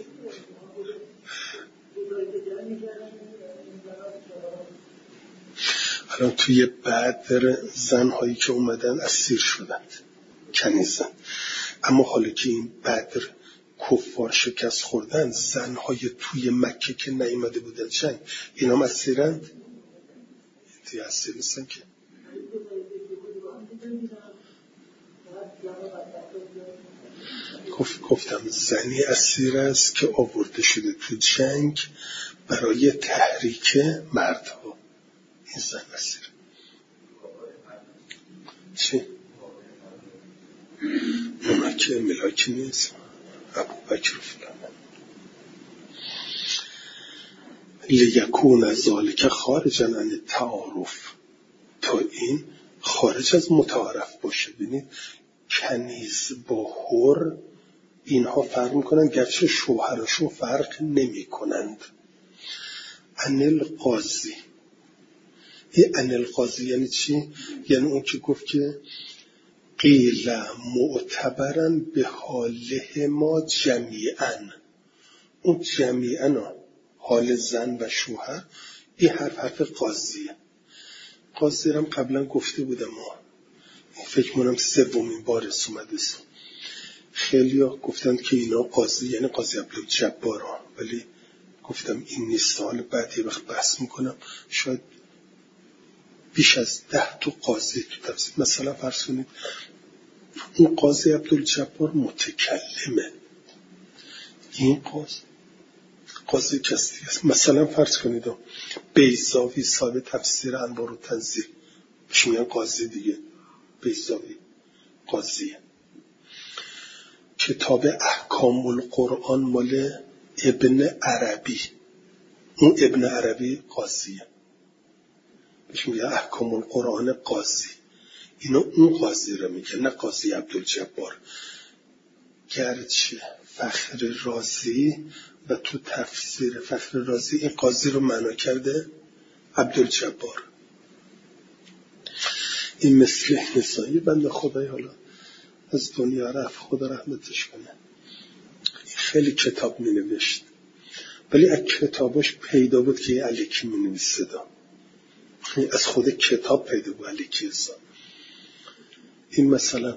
الان توی بدر زنهایی که اومدن اسیر شدند کنیزن، اما حالا که این بدر کفار شکست خوردن، زنهای توی مکه که نیامده بودن جنگ اینا هم اسیرند؟ توی اسیر نیستن که. گفت گفتم زنی اسیر است که آورده شده تو جنگ برای تحریک مردها، این زن اسیر. چی؟ اونا که ملاکی نیست، ابوبکر فلان. لیکون ذالک خارجا عن التعارف، تا این خارج از متعارف باشه. ببینید کنیز با حر اینها فرق میکنند، گرچه شوهرشون فرق نمی کنند. انل قاضی، این انل قاضی یعنی چی؟ یعنی اون که گفت که قیل معتبرن به حاله ما جمیعا، اون جمیعا حال زن و شوهر، این حرف حرف قاضیه. قاضی هم قبلا گفته بودم، ما فکر منم سومین بار اومده. خیلی ها گفتند که اینا قاضی یعنی قاضی عبدالجبار ها، ولی گفتم این نیست. حالا بعد یه وقت بحث میکنم. شاید بیش از ده تو قاضی تو تفسیر. مثلا فرض کنید این قاضی عبدالجبار متکلمه، این قاضی قاضی کسی است. مثلا فرض کنید بیضاوی صاحب تفسیر انوار التنزیل بهش میگن قاضی دیگه، بیضاوی قاضیه. کتاب احکام القرآن مال ابن عربی، اون ابن عربی قاضیه، بهش میگه احکام القرآن قاضی. اینو اون قاضی رو میگه، نه قاضی عبدالجبار. گرچه فخر رازی و تو تفسیر فخر رازی این قاضی رو معنا کرده عبدالجبار. این مثل نسایی بنده خدای حالا از دنیا رفت، خدا رحمتش کنه، خیلی کتاب می نوشت، ولی از کتاباش پیدا بود که یه علیکی می نویسه دا. از خود کتاب پیدا بود علیکی هستم. این مثلا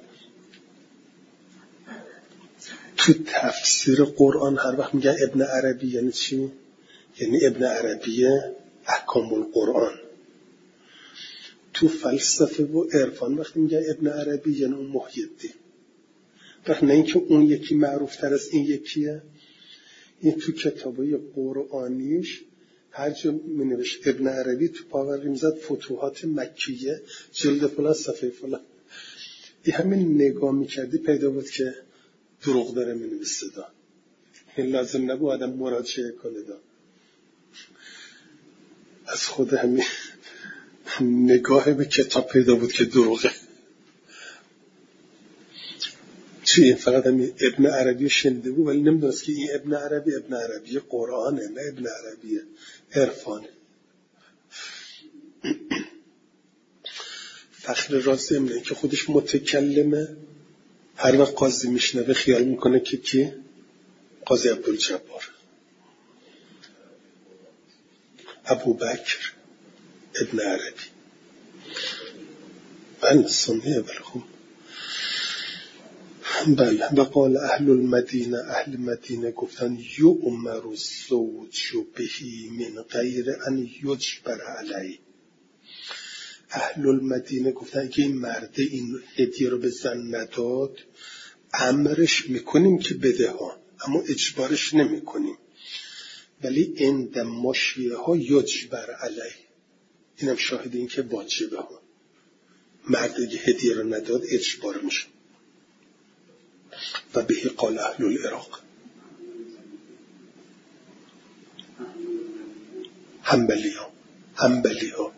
تو تفسیر قرآن هر وقت میگن ابن عربی یعنی چی؟ یعنی ابن عربی احکام القرآن. تو فلسفه و عرفان وقتی میگن ابن عربی یعنی اون محی الدین. وقت نه اینکه اون یکی معروف تر از این یکیه. این تو کتابای قرآنیش هر جا می نوشت ابن عربی تو پاور میزد فتوحات مکیه جلد فلان صفحه فلان. این همین نگاه میکردی پیدا بود که دروغ داره می نویسه دا. این لازم نبود آدم مراجعه کنه دا. از خود همین نگاه به کتاب پیدا بود که دروغه. چی این فقط همین ابن عربی شنیده بود ولی نمیدونست که این ابن عربی ابن عربی قرآنه، نه ابن عربی عرفانه. فخر رازی امنه که خودش متکلمه، هر وقت قاضی میشنوه خیال میکنه که کی؟ قاضی عبدالجبار، ابوبکر ابن عربی. بله سنیه بله خوب. بله و قال اهل المدینه، اهل مدینه گفتن یؤمر الزوج بهی من غیر ان یجبر علیه. اهل المدینه گفتن اگه این مرده این هدیه رو به زن نداد امرش میکنیم که بده ها، اما اجبارش نمیکنیم. ولی عند مشیه ها یجبر علیه، اینم شاهد این که واجبه ها. مرد اگه هدیه رو نداد اجبار میشه. و به قال اهل العراق، حنبلی ها حنبلی ها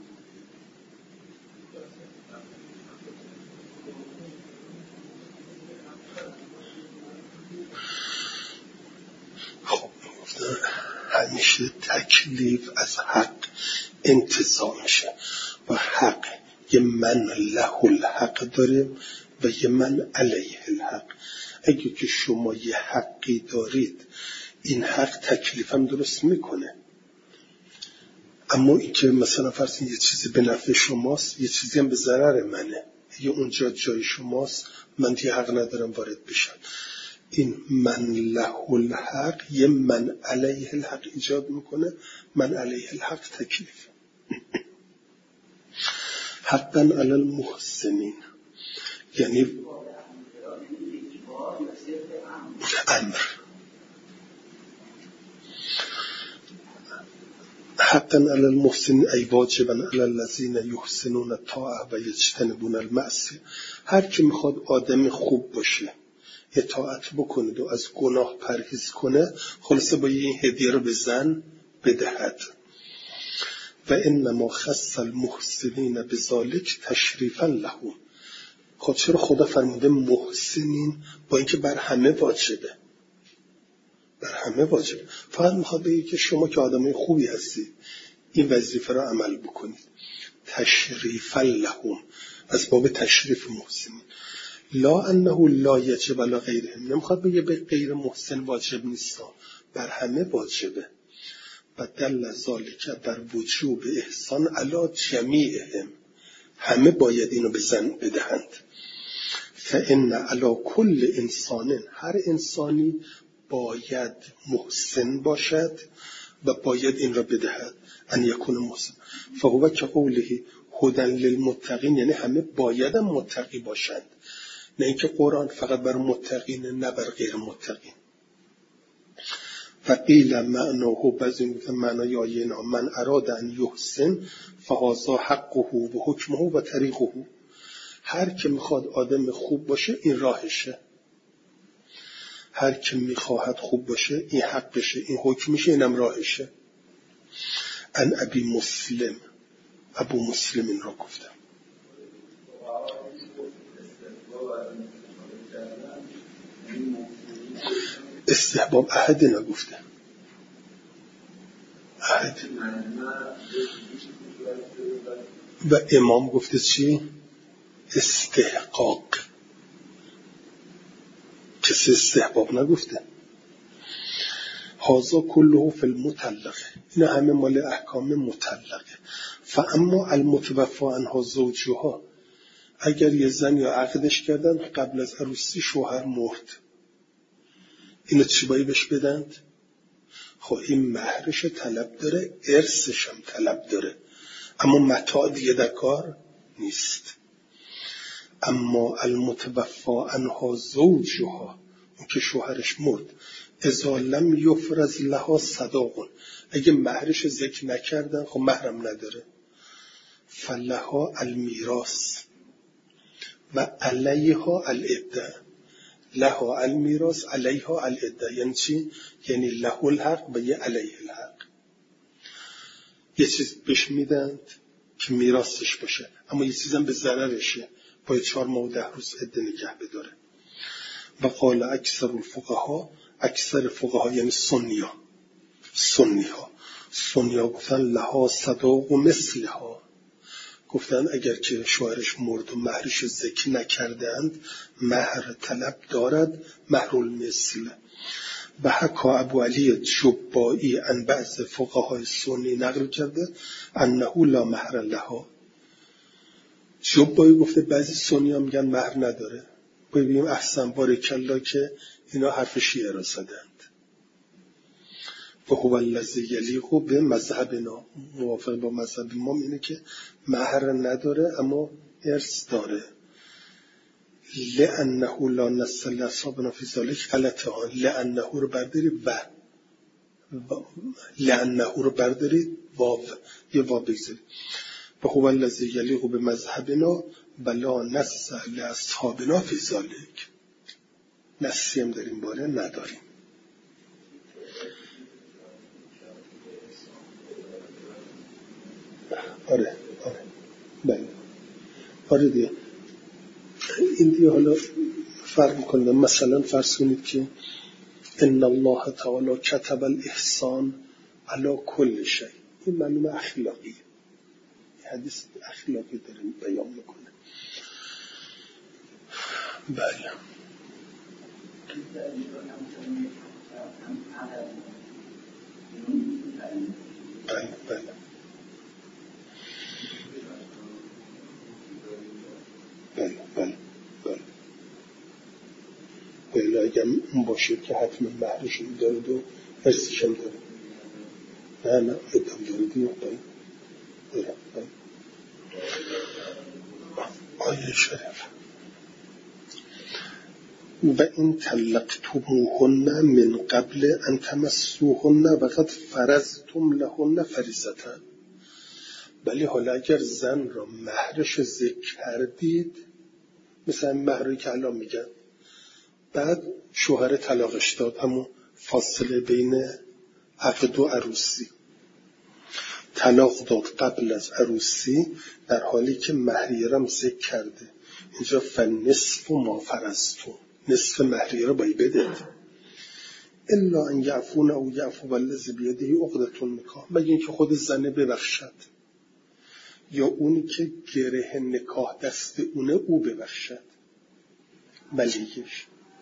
خب همیشه تکلیف از حق انتزاع میشه و حق یه من له الحق داریم و یه من علیه الحق. الحق، اگه که شما یه حقی دارید این حق تکلیفم درست میکنه. اما این که مثلا فرض یه چیزی به نفع شماست یه چیزی هم به ضرر منه، اگه اونجا جای شماست من دیگه حق ندارم وارد بشم. این من له الحق یه من علیه الحق ایجاد میکنه، من علیه الحق تکلیف. حقا علی المحسنین یعنی امر، حقا علی المحسنین ای واجبا علی الذین یحسنون الطاعه و یجتنبون المعصیه. هر کی میخواد آدم خوب باشه اطاعت بکنه و از گناه پرهیز کنه، خلاصه با این هدیه رو به زن بدهد. و انما خص المحسنین بذالک تشریفا لهم. خب چرا خدا فرموده محسنین؟ با اینکه بر همه واجبه، بر همه واجبه. فقط میخواد بگه که شما که آدمای خوبی هستید این وظیفه رو عمل بکنید. تشریفا لهم از باب تشریف محسنین. لا انه لا یجب علی غیرهم، نمیخواد بگه به غیر محسن واجب نیست، بر همه واجبه. و دل ذالک در وجوب احسان علی جمیعهم، همه باید اینو به زن بدهند. فان علی کل انسان، هر انسانی باید محسن باشد و باید این را بدهد، ان یکون محسن. فهو که قوله هدی للمتقین، یعنی همه باید هم متقی باشند، نه اینکه قرآن فقط بر متقین نه بر غیر متقین. و قیل معناه بعضی میگن معنای آیه اینا من اراد ان یحسن فهذا حقه و حکمه و طریقه. هر که میخواد آدم خوب باشه این راهشه، هر که میخواهد خوب باشه این حقشه، این حکمشه، اینم راهشه. ان ابی مسلم، ابو مسلم این را گفتم. استحباب احد نگفته، احد. و امام گفته چی؟ استحقاق، کسی استحباب نگفته. هازا کله فی المطلقه، این همه مال احکام مطلقه. فاما المتوفى عنها زوجها، اگر یه زن یا عقدش کردن قبل از عروسی شوهر مرد، اینو چی باید بهش بدند؟ خب این مهرش طلب داره، ارثش هم طلب داره، اما متاع دیگه در کار نیست. اما المتوفى عنها زوجها، اون که شوهرش مرد، اذا لم یفرض لها صداق، اگه مهرش ذکر نکردن خب مهرم نداره. فلها المیراث و علیها العده، لها المیراث علیها العده. یعنی چی؟ یعنی له الحق و یه علیه الحق. یه چیز بهش میدند که میراثش باشه، اما یه چیزم به ضررشه، باید چهار ماه و ده روز عده نگه بداره. و قال اکثر الفقها، اکثر فقها یعنی سنیا، سنیها سنیا گفتن لها صداق و مثلها، گفتن اگر که شوهرش مرد و مهرش ذکر نکردند مهر طلب دارد، مهر المثل. و حکا ابو علی جبائی عن بعض فقهای سنی نقل کرده انه لا مهر لها. جبائی گفته بعضی سنی ها میگن مهر نداره. ببینیم احسن بارکالله که اینا حرف شیعه را زدند. و هو الذی یلیق به مذهبنا، موافق با مذهب ما اینه که مهر نداره اما ارث داره. لانه لا نص لاصحابنا فی ذلک غلطه ها، لانه رو بردارید و لانه رو بردارید واو، یه واو بگذارید. و هو الذی یلیق به مذهبنا بلا نص لاصحابنا فی ذلک، نصی هم در این باره نداریم. آره آره بله آره دیگه. این دیگه حالا فرق میکنه. مثلا فرض کنید که ان الله تعالی کتب الاحسان علی کل شیء، این معلوم اخلاقی، حدیث اخلاقی داره بیان میکنه. بله بله بله بله بله بله بله اگر اون باشه که حتما مهرش داره و ارثش هم داره. نه نه ادام داره دیگه. بله بله بله. آیه شریف و این طلقتموهن من قبل ان تمسوهن و قد فرضتم لهن فریضة. ولی حالا اگر زن را مهرش ذکر کردید، مثلا مهری که الان میگن، بعد شوهر طلاقش داد، همون فاصله بین عقد و عروسی، طلاق داد قبل از عروسی، در حالی که مهریه را ذکر کرده. اینجا فنصف ما فرضتم، نصف مهریه را باید بدید. الا ان یعفون او یعفو الذی بیده عقدة النکاح، مگه اینکه خود زن ببخشد یا اونی که گره نکاح دست اونه او ببخشد، ولیش.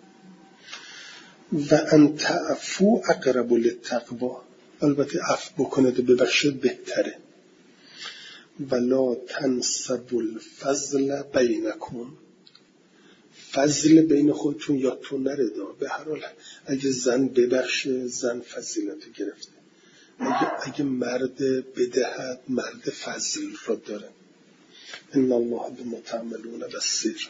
و ان تعفو اقرب للتقوی، البته عفو بکنید و ببخشید بهتره. ولا تنسبوا الفضل بینکم، فضل بین خودتون یادتون نره. به هر حال اگه زن ببخشه زن فضیلت گرفته، اگه, اگه مرد بدهد مرد فضل رو داره. ان الله بما تعملون بصیر.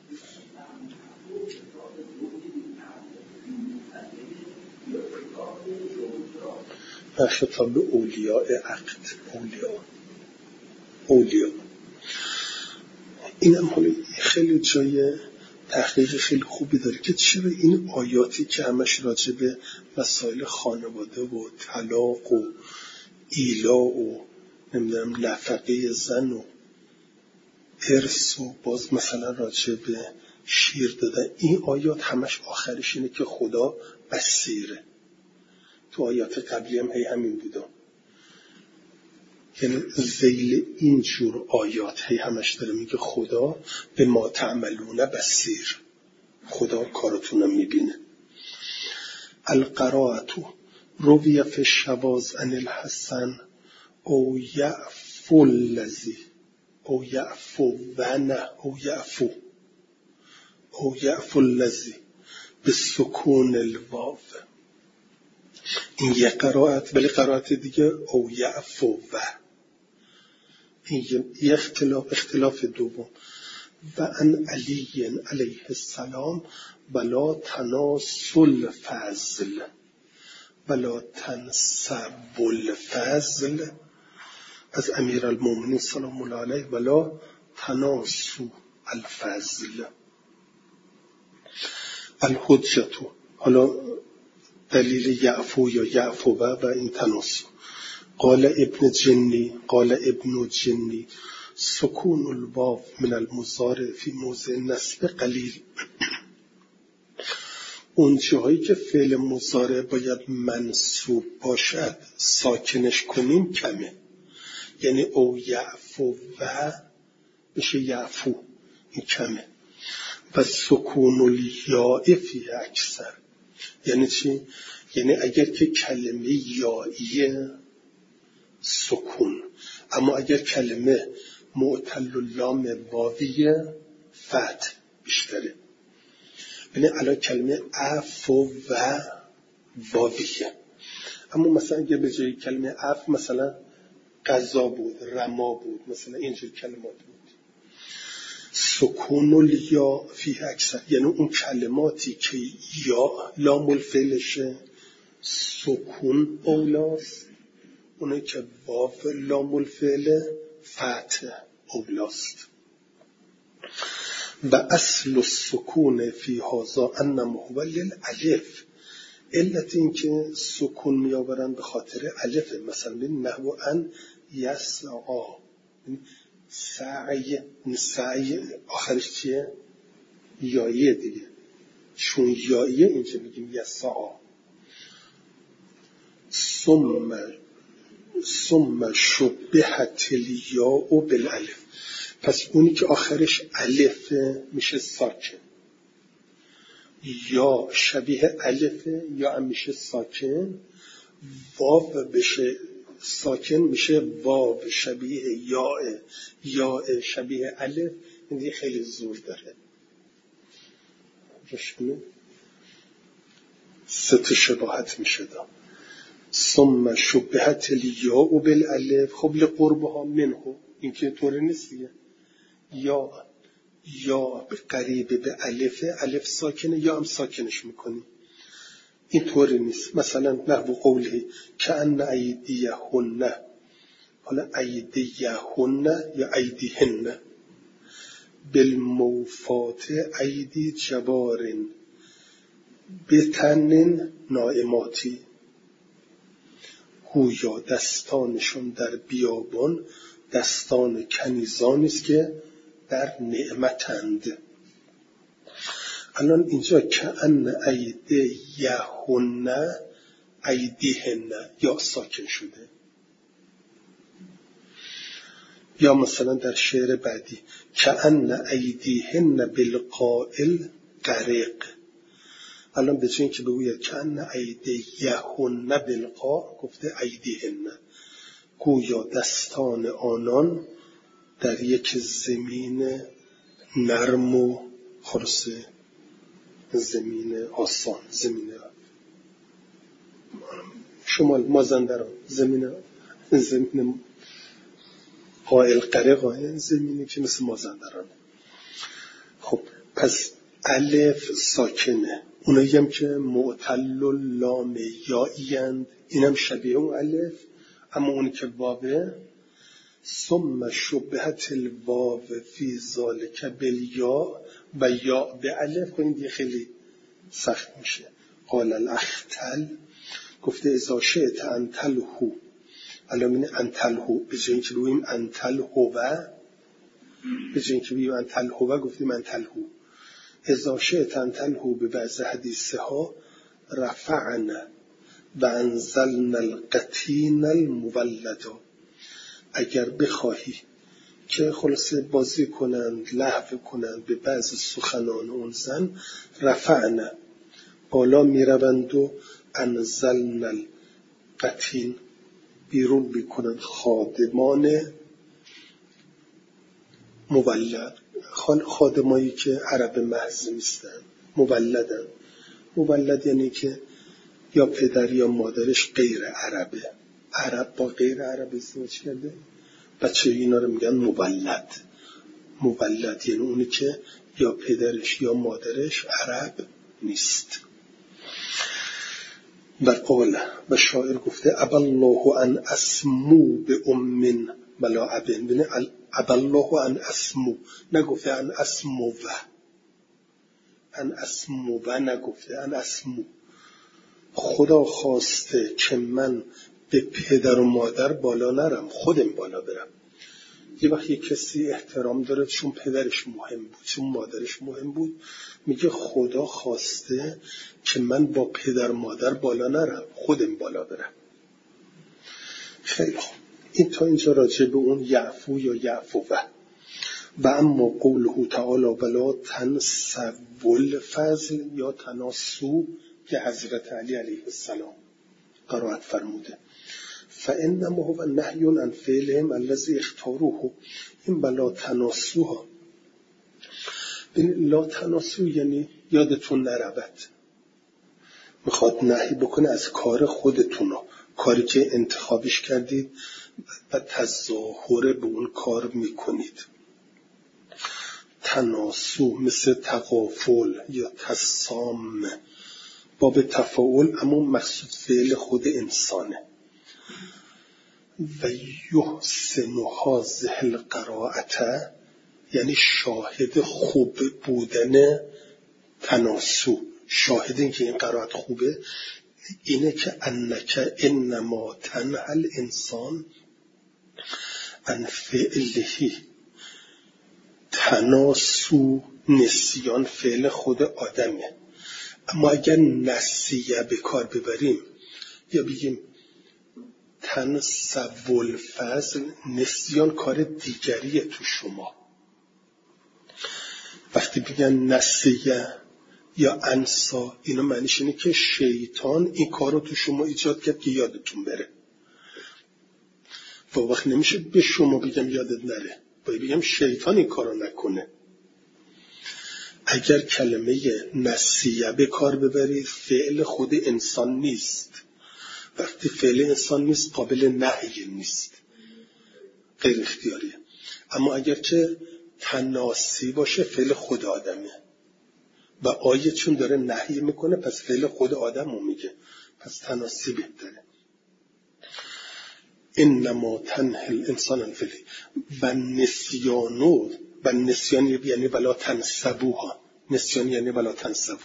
خطاب اولیاء عقد، اولیاء اولیاء این هم خیلی جای تحقیق خیلی خوبی داره که چرا این آیاتی که همش راجع به مسائل خانواده و طلاق و ایلا و نمیدونم نفقه زن و ارث و باز مثلا راجع به شیر دادن، این آیات همش آخرش اینه که خدا بصیره. تو آیات قبلی هم هی همین بوده، یعنی ذیل اینجور آیات هی همش داره میگه خدا به ما تعملون بصیر، خدا کارتون رو میبینه. القراءة روی فی الشواذ عن الحسن او یعفو الذی او یعفو و نه او یعفو او یعفو الذی بسکون الواو. این یه قرائت، ولی قرائت دیگه او یعفو و، این یه اختلاف اختلاف دوم. و ان علی علیه السلام ولا تناسل فضل ولا تنسب الفضل، از امیر المومنین سلام الله علیه ولا تناسو الفضل. الحجتو، حالا دلیل یعفو یا یعفو و این تناسو. قال ابن جنی قال ابن جنی سکون الواو من المضارع فی موضع نصب قلیل. اون جاهایی که فعل مضارع باید منصوب باشد ساکنش کنیم کمه، یعنی او یعفو و میشه یعفو، این کمه. و سکون الیاء فی اکثر، یعنی چی؟ یعنی اگر که کلمه یائیه سکون، اما اگر کلمه معتل اللام واویه فتح بیشتره. یعنی الان کلمه عفو و واویه، اما مثلا اگر به جای کلمه عفو مثلا قضا بود، رما بود، مثلا اینجور کلمات بود. سکون الیا فی اکثر، یعنی اون کلماتی که یا لام الفعلشه سکون اولاست، اونه که واو لام الفعل فتح اولاست. و اصل السکون فی هذا انما هو للالف، علت این که سکون میآورن به خاطر الف. مثلا نحو ان یسعا، سعی، سعی آخرش چیه؟ یاییه دیگه، چون یاییه اینجا میگیم یسعا. ثم ثم شبهت الیاء بالالف، پس اونی که آخرش الف میشه ساکن. یا شبیه الفه یا هم میشه ساکن، واو بشه ساکن میشه واو شبیه یاء، یاء شبیه الف. این خیلی زور داره. روشنه سه تا شباهت میشه دا. ثم شبهت الیاء بالالف. خب لقربها منه، این که طوره نیست دیگه. یا یا قریب به الف، الف ساکنه یا هم ساکنش میکنی، این طوری نیست. مثلا نحو قوله کأن ایدیهن، حالا ایدیهن یا ایدیهن بالموفات ایدی جبارن بتنن نائماتی، گویا دستانشون در بیابان دستان کنیزانی است که در نعمتند. الان اینجا کأن ایدیهن ایدیهن یا ساکن شده. یا مثلا در شعر بعدی کأن ایدیهن بالقائل غریق. الان به جای اینکه بگوید کأن ایدیهن بالقاء گفته ایدیهن، گویا دستان آنان در یک زمین نرم و خرسه، زمین آسان، زمین شمال مازندران، زمین زمین قائل غریق، زمینی که مثل مازندران. خب پس الف ساکنه، اونایی هم که معتل و لام یائیند اینم شبیه اون الف، اما اونی که واوه. ثم شبهت الواو فی ذالک بالیا و یا به الف، این دیگه خیلی سخت میشه. قال الاختل گفته اذا شئت انتلهو، الان این انتلهو به جای اینکه بگوییم انتلهو، به جای اینکه بگوییم انتلهو گفتیم انتلهو. اذا شئت انتلهو به بعض حدیثه ها رفعنا و انزلنا القتین المولدا. اگر بخواهی که خلاصه بازی کنند، لهو کنند به بعض سخنان اون زن، رفعنا بالا میروند و انزلنا القتین بیرون بیکنند خادمان مولد، خادمایی که عرب محض نیستن، مولدن. مولد یعنی که یا پدر یا مادرش غیر عربه، عرب با غیر عرب ازدواج کرده، بچه اینا رو میگن مولد. مولد یعنی اونی که یا پدرش یا مادرش عرب نیست. و قال و شاعر گفته ابالله ان اسمو به ام ولا ابن، ببین ابالله ان اسمو نگفته ان اسمو و ان اسمو و نگفته ان اسمو. خدا خواسته که من به پدر و مادر بالا نرم، خودم بالا برم. یه وقت یه کسی احترام داره چون پدرش مهم بود، چون مادرش مهم بود، میگه خدا خواسته که من با پدر مادر بالا نرم، خودم بالا برم. خیلی خوب، این تا اینجا راجع به اون یعفو یا یعفو و و اما قوله تعالی بلا تنسوا الفضل یا تناسو که حضرت علی علیه السلام قرائت فرموده. فانما هو نهی عن فعلهم الذي اختاروه. این بلا تناسوها، لا تناسو یعنی یادتون نرود، میخواد نهی بکنه از کار خودتون، کاری که انتخابش کردید و تظاهر به اون کار میکنید. تناسو مثل تقافل یا تسام، باب تفاعل، اما مقصود فعل خود انسانه. و یحسن هذه القراءة یعنی شاهد خوب بودن تناسو، شاهد این که این قرائت خوبه اینه که انک انما تنهى الانسان عن فعله. تناسو نسیان فعل خود آدمه، اما اگر نسیه به کار ببریم یا بگیم تنسوا الفضل، نسیان کار دیگریه تو شما. وقتی بگن نسیه یا انسا، اینا معنیش اینه که شیطان این کار رو تو شما ایجاد کرد که یادتون بره. و وقت نمیشه به شما بگم یادت نره، باید بگم شیطان این کار رو نکنه. اگر کلمه نسیه به کار ببرید، فعل خود انسان نیست. وقتی فعل انسان نیست قابل نهی نیست، غیر اختیاریه. اما اگر که تناسی باشه فعل خود آدمه و آیه چون داره نهی میکنه پس فعل خود آدم رو میگه، پس تناسی بهتره. انما تنهی الانسان الفلی و نسیانو و نسیان یعنی ولا تنسبوها، نسیان یعنی ولا تنسبو،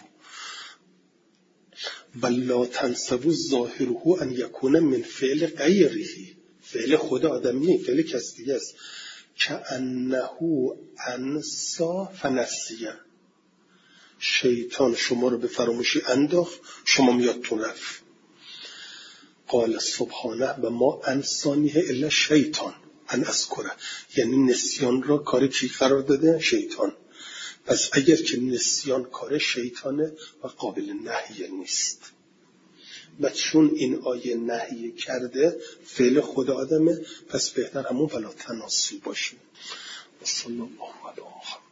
ولا تنسبو ظاهره ان یکون من فعل غیره، فعل خود آدم نیست، فعل کس دیگه است. که انه انسا فنسیه، شیطان شما رو به فراموشی انداخت، شما میادتون رفت. قال سبحانه و ما انسانیه الا شیطان ان اذکره، یعنی نسیان را کار کی قرار داده؟ شیطان. پس اگر که نسیان کار شیطانه و قابل نهی نیست، و چون این آیه نهی کرده فعل خود آدمه، پس بهتر همون ولا تناسو باشه. صلی الله علیه و